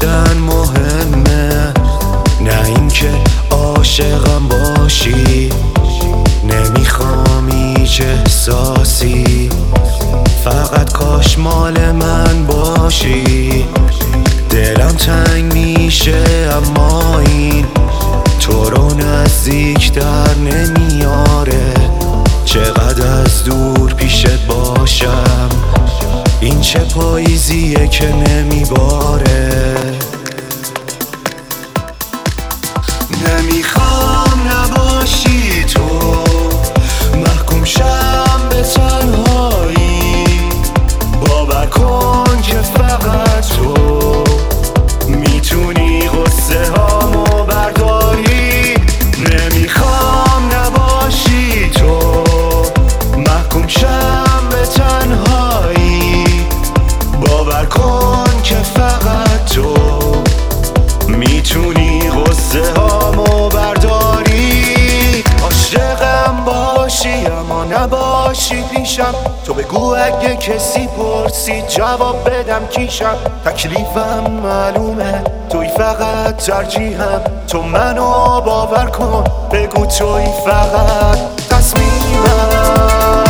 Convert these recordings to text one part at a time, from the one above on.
داشتن مهمه، نه اینکه عاشقم باشی. نمیخوام هیچ احساسی، فقط کاش مال من باشی. دلم تنگ میشه اما این تو رو نزدیک در نمیاره. چقدر از دور پیشت باشم، این چه پاییزیه که نمیباره. نمیخوام نباشی تو، محکوم شم به تنهایی. باور کن که فقط تو میتونی غصه هامو برداری. نمیخوام نباشی تو، محکوم شم به تنهایی. باور کن که فقط تو میتونی غصه هامو برداری. عاشقم باشی اما نباشی پیشم. تو بگو اگه کسی پرسید جواب بدم کیشم. تکلیفم معلومه، توی فقط ترجیحم. تو منو باور کن، بگو توی فقط تصمیمم.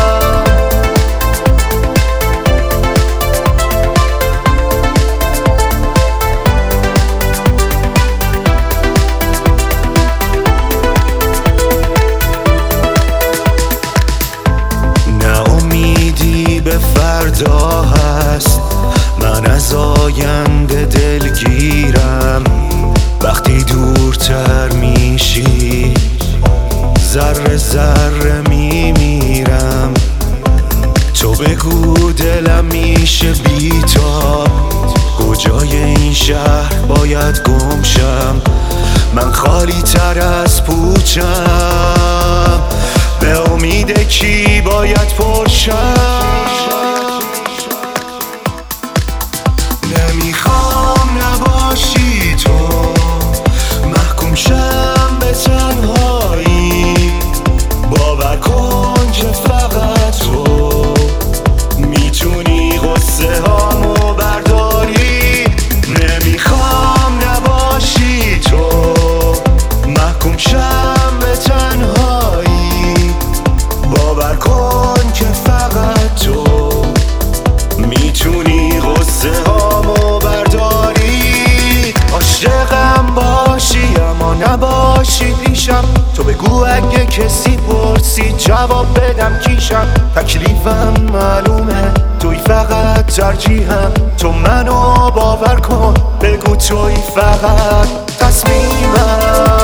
به فردا هست، من از آینده دلگیرم. وقتی دورتر میشی ذره ذره میمیرم. تو بگو دلم میشه بی‌تاب، کجای این شهر باید گم شم. من خالی تر از پوچم، به امید کی باید پرشم. نمیخوام نباشی تو، محکوم شم به تنهایی. باور کن که فقط تو میتونی غصه هامو برداری. نمیخوام نباشی تو، محکوم شم به تنهایی. باور کن که فقط تو میتونی غصه هامو برداری. عاشقم باشی اما نباشی پیشم. تو بگو اگه کسی پرسید جواب بدم کیشم. تکلیفم معلومه، توی فقط ترجیحم. تو منو باور کن، بگو توی فقط تصمیمم.